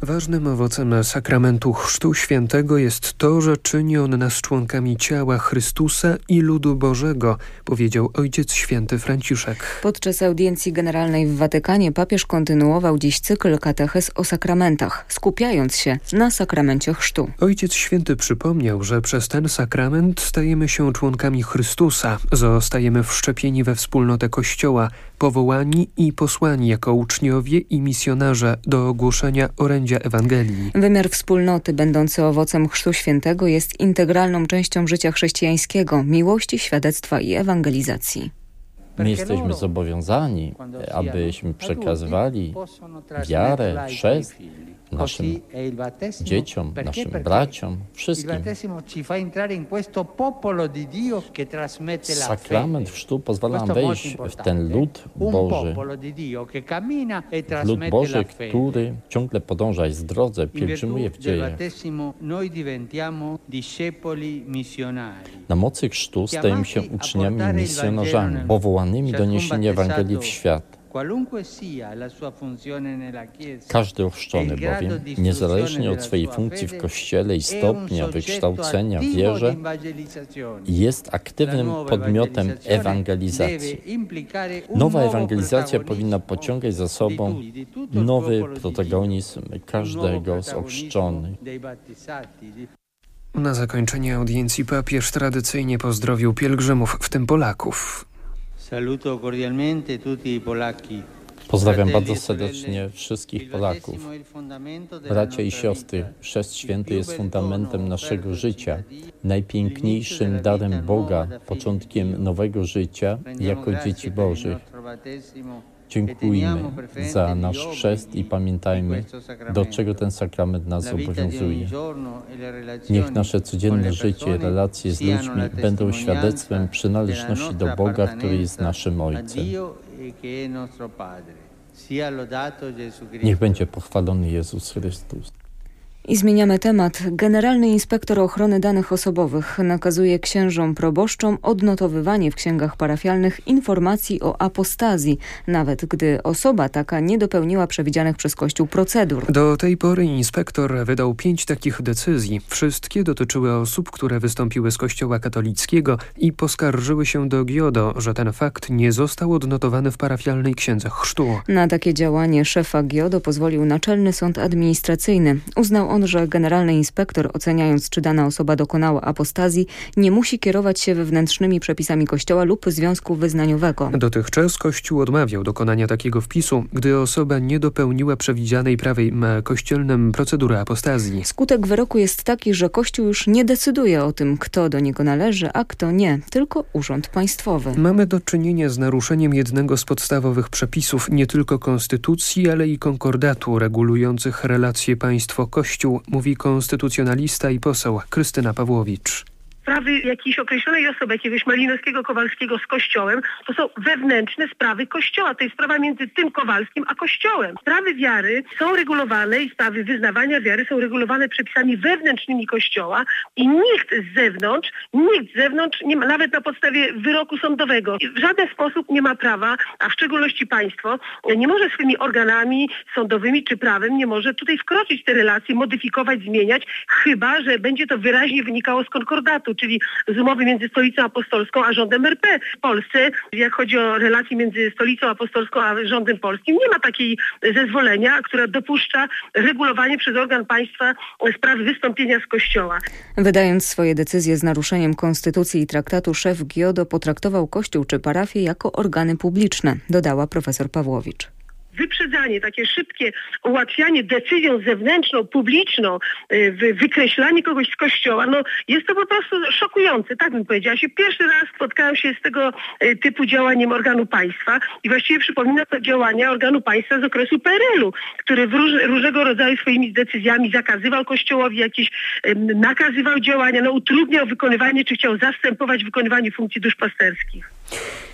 Ważnym owocem sakramentu Chrztu Świętego jest to, że czyni on nas członkami ciała Chrystusa i ludu Bożego, powiedział Ojciec Święty Franciszek. Podczas audiencji generalnej w Watykanie papież kontynuował dziś cykl katechez o sakramentach, skupiając się na sakramencie chrztu. Ojciec Święty przypomniał, że przez ten sakrament stajemy się członkami Chrystusa, zostajemy wszczepieni we wspólnotę Kościoła, powołani i posłani jako uczniowie i misjonarze do ogłoszenia orędzia Ewangelii. Wymiar wspólnoty, będący owocem Chrztu Świętego, jest integralną częścią życia chrześcijańskiego, miłości, świadectwa i ewangelizacji. My jesteśmy zobowiązani, abyśmy przekazywali wiarę, chrzest naszym dzieciom, naszym braciom, wszystkim. Sakrament chrztu pozwala nam wejść w ten lud Boży. Lud Boży, który ciągle podąża w drodze, pielgrzymuje w dziejach. Na mocy chrztu stajemy się uczniami i misjonarzami, powołanymi do niesienia Ewangelii w świat. Każdy ochrzczony bowiem, niezależnie od swojej funkcji w Kościele i stopnia wykształcenia w wierze, jest aktywnym podmiotem ewangelizacji. Nowa ewangelizacja powinna pociągać za sobą nowy protagonizm każdego z ochrzczonych. Na zakończenie audiencji papież tradycyjnie pozdrowił pielgrzymów, w tym Polaków. Pozdrawiam bardzo serdecznie wszystkich Polaków. Bracia i siostry, Chrzest Święty jest fundamentem naszego życia, najpiękniejszym darem Boga, początkiem nowego życia jako dzieci Bożych. Dziękujmy za nasz chrzest i pamiętajmy, do czego ten sakrament nas zobowiązuje. Niech nasze codzienne życie, relacje z ludźmi będą świadectwem przynależności do Boga, który jest naszym Ojcem. Niech będzie pochwalony Jezus Chrystus. I zmieniamy temat. Generalny Inspektor Ochrony Danych Osobowych nakazuje księżom proboszczom odnotowywanie w księgach parafialnych informacji o apostazji, nawet gdy osoba taka nie dopełniła przewidzianych przez Kościół procedur. Do tej pory inspektor wydał 5 takich decyzji. Wszystkie dotyczyły osób, które wystąpiły z Kościoła katolickiego i poskarżyły się do GIODO, że ten fakt nie został odnotowany w parafialnej księdze chrztu. Na takie działanie szefa GIODO pozwolił Naczelny Sąd Administracyjny. Uznał on, że generalny inspektor, oceniając, czy dana osoba dokonała apostazji, nie musi kierować się wewnętrznymi przepisami Kościoła lub związku wyznaniowego. Dotychczas Kościół odmawiał dokonania takiego wpisu, gdy osoba nie dopełniła przewidzianej prawem kościelnym procedury apostazji. Skutek wyroku jest taki, że Kościół już nie decyduje o tym, kto do niego należy, a kto nie, tylko Urząd Państwowy. Mamy do czynienia z naruszeniem jednego z podstawowych przepisów nie tylko konstytucji, ale i konkordatu regulujących relacje państwo-Kościół, mówi konstytucjonalista i poseł Krystyna Pawłowicz. Sprawy jakiejś określonej osoby, jakiegoś Malinowskiego, Kowalskiego z Kościołem, to są wewnętrzne sprawy Kościoła. To jest sprawa między tym Kowalskim a Kościołem. Sprawy wiary są regulowane i sprawy wyznawania wiary są regulowane przepisami wewnętrznymi Kościoła i nikt z zewnątrz, nie ma, nawet na podstawie wyroku sądowego, w żaden sposób nie ma prawa, a w szczególności państwo, nie może swymi organami sądowymi czy prawem, nie może tutaj wkroczyć w te relacje, modyfikować, zmieniać, chyba że będzie to wyraźnie wynikało z konkordatu, czyli z umowy między Stolicą Apostolską a rządem RP. W Polsce, jak chodzi o relacje między Stolicą Apostolską a rządem polskim, nie ma takiej zezwolenia, które dopuszcza regulowanie przez organ państwa sprawy wystąpienia z Kościoła. Wydając swoje decyzje z naruszeniem konstytucji i traktatu, szef GIODO potraktował Kościół czy parafię jako organy publiczne, dodała profesor Pawłowicz. Wyprzedzanie, takie szybkie ułatwianie decyzją zewnętrzną, publiczną, wykreślanie kogoś z Kościoła, jest to po prostu szokujące, tak bym powiedziała. Pierwszy raz spotkałam się z tego typu działaniem organu państwa i właściwie przypomina to działania organu państwa z okresu PRL-u, który różnego rodzaju swoimi decyzjami zakazywał Kościołowi jakieś, nakazywał działania, utrudniał wykonywanie, czy chciał zastępować wykonywanie funkcji duszpasterskich.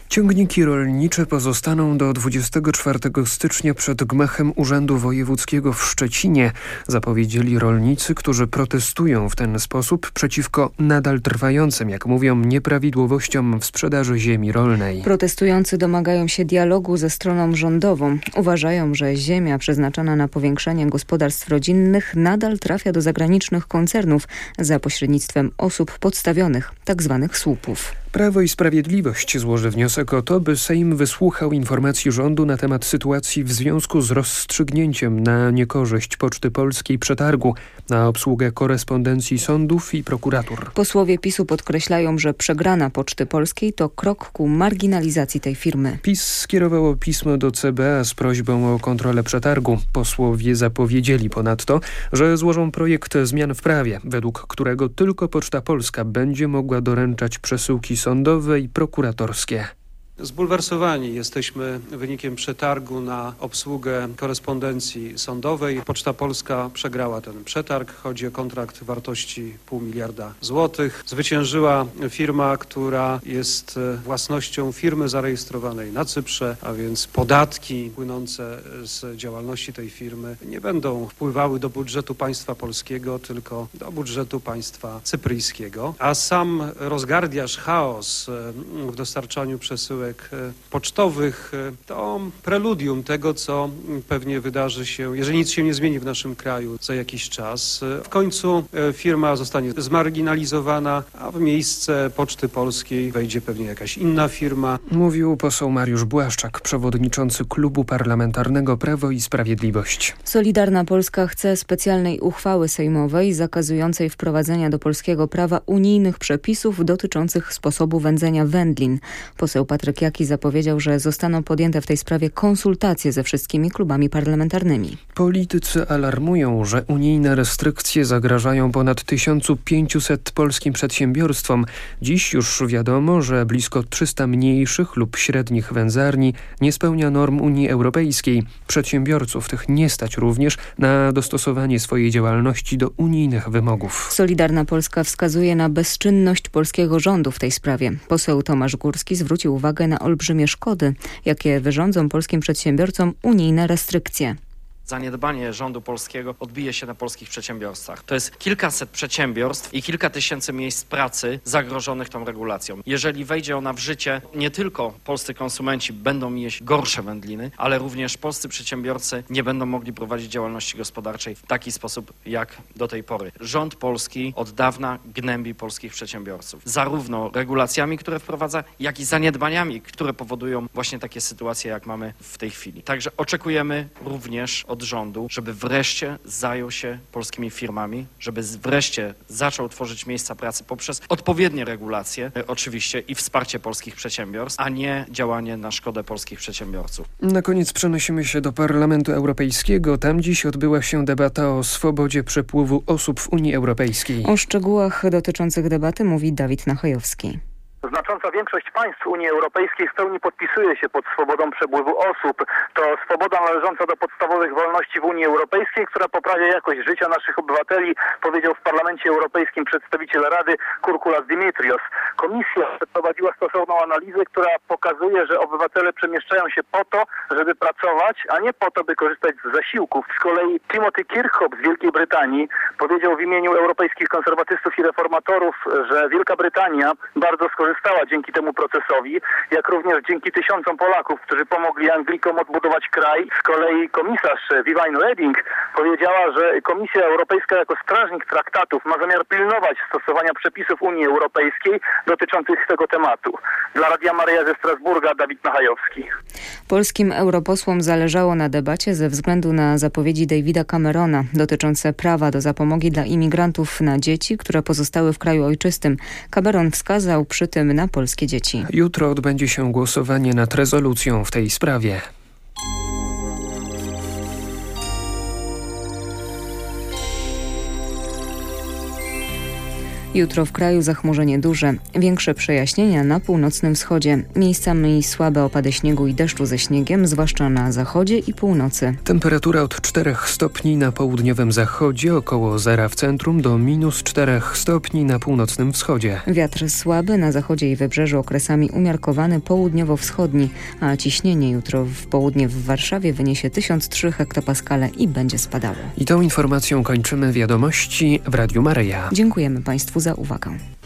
Ciągniki rolnicze pozostaną do 24 stycznia przed gmachem Urzędu Wojewódzkiego w Szczecinie, zapowiedzieli rolnicy, którzy protestują w ten sposób przeciwko nadal trwającym, jak mówią, nieprawidłowościom w sprzedaży ziemi rolnej. Protestujący domagają się dialogu ze stroną rządową. Uważają, że ziemia przeznaczona na powiększenie gospodarstw rodzinnych nadal trafia do zagranicznych koncernów za pośrednictwem osób podstawionych, tzw. słupów. Prawo i Sprawiedliwość złoży wniosek o to, by Sejm wysłuchał informacji rządu na temat sytuacji w związku z rozstrzygnięciem na niekorzyść Poczty Polskiej przetargu na obsługę korespondencji sądów i prokuratur. Posłowie PiS-u podkreślają, że przegrana Poczty Polskiej to krok ku marginalizacji tej firmy. PiS skierowało pismo do CBA z prośbą o kontrolę przetargu. Posłowie zapowiedzieli ponadto, że złożą projekt zmian w prawie, według którego tylko Poczta Polska będzie mogła doręczać przesyłki sądowe i prokuratorskie. Zbulwersowani jesteśmy wynikiem przetargu na obsługę korespondencji sądowej. Poczta Polska przegrała ten przetarg. Chodzi o kontrakt wartości 0,5 miliarda złotych. Zwyciężyła firma, która jest własnością firmy zarejestrowanej na Cyprze, a więc podatki płynące z działalności tej firmy nie będą wpływały do budżetu państwa polskiego, tylko do budżetu państwa cypryjskiego. A sam rozgardiaż, chaos w dostarczaniu przesyłek pocztowych to preludium tego, co pewnie wydarzy się, jeżeli nic się nie zmieni w naszym kraju za jakiś czas. W końcu firma zostanie zmarginalizowana, a w miejsce Poczty Polskiej wejdzie pewnie jakaś inna firma. Mówił poseł Mariusz Błaszczak, przewodniczący Klubu Parlamentarnego Prawo i Sprawiedliwość. Solidarna Polska chce specjalnej uchwały sejmowej zakazującej wprowadzenia do polskiego prawa unijnych przepisów dotyczących sposobu wędzenia wędlin. Poseł Patryk Jaki zapowiedział, że zostaną podjęte w tej sprawie konsultacje ze wszystkimi klubami parlamentarnymi. Politycy alarmują, że unijne restrykcje zagrażają ponad 1500 polskim przedsiębiorstwom. Dziś już wiadomo, że blisko 300 mniejszych lub średnich wędzarni nie spełnia norm Unii Europejskiej. Przedsiębiorców tych nie stać również na dostosowanie swojej działalności do unijnych wymogów. Solidarna Polska wskazuje na bezczynność polskiego rządu w tej sprawie. Poseł Tomasz Górski zwrócił uwagę na olbrzymie szkody, jakie wyrządzą polskim przedsiębiorcom unijne restrykcje. Zaniedbanie rządu polskiego odbije się na polskich przedsiębiorstwach. To jest kilkaset przedsiębiorstw i kilka tysięcy miejsc pracy zagrożonych tą regulacją. Jeżeli wejdzie ona w życie, nie tylko polscy konsumenci będą jeść gorsze wędliny, ale również polscy przedsiębiorcy nie będą mogli prowadzić działalności gospodarczej w taki sposób jak do tej pory. Rząd polski od dawna gnębi polskich przedsiębiorców. Zarówno regulacjami, które wprowadza, jak i zaniedbaniami, które powodują właśnie takie sytuacje, jak mamy w tej chwili. Także oczekujemy również od rządu, żeby wreszcie zajął się polskimi firmami, żeby wreszcie zaczął tworzyć miejsca pracy poprzez odpowiednie regulacje, oczywiście, i wsparcie polskich przedsiębiorstw, a nie działanie na szkodę polskich przedsiębiorców. Na koniec przenosimy się do Parlamentu Europejskiego. Tam dziś odbyła się debata o swobodzie przepływu osób w Unii Europejskiej. O szczegółach dotyczących debaty mówi Dawid Nachajowski. Znacząca większość państw Unii Europejskiej w pełni podpisuje się pod swobodą przepływu osób. To swoboda należąca do podstawowych wolności w Unii Europejskiej, która poprawia jakość życia naszych obywateli, powiedział w Parlamencie Europejskim przedstawiciel Rady Kurkulas Dimitrios. Komisja przeprowadziła stosowną analizę, która pokazuje, że obywatele przemieszczają się po to, żeby pracować, a nie po to, by korzystać z zasiłków. Z kolei Timothy Kirkhope z Wielkiej Brytanii powiedział w imieniu europejskich konserwatystów i reformatorów, że Wielka Brytania bardzo skorzystała dzięki temu procesowi, jak również dzięki tysiącom Polaków, którzy pomogli Anglikom odbudować kraj. Z kolei komisarz Viviane Reding powiedziała, że Komisja Europejska jako strażnik traktatów ma zamiar pilnować stosowania przepisów Unii Europejskiej dotyczących tego tematu. Dla Radia Maryja ze Strasburga Dawid Nachajowski. Polskim europosłom zależało na debacie ze względu na zapowiedzi Davida Camerona dotyczące prawa do zapomogi dla imigrantów na dzieci, które pozostały w kraju ojczystym. Cameron wskazał przy tym na polskie dzieci. Jutro odbędzie się głosowanie nad rezolucją w tej sprawie. Jutro w kraju zachmurzenie duże, większe przejaśnienia na północnym wschodzie. Miejscami słabe opady śniegu i deszczu ze śniegiem, zwłaszcza na zachodzie i północy. Temperatura od 4 stopni na południowym zachodzie, około zera w centrum, do -4 stopni na północnym wschodzie. Wiatr słaby na zachodzie i wybrzeżu, okresami umiarkowany południowo-wschodni, a ciśnienie jutro w południe w Warszawie wyniesie 1003 hektopaskale i będzie spadało. I tą informacją kończymy wiadomości w Radiu Maryja. Dziękujemy Państwu za uwagę.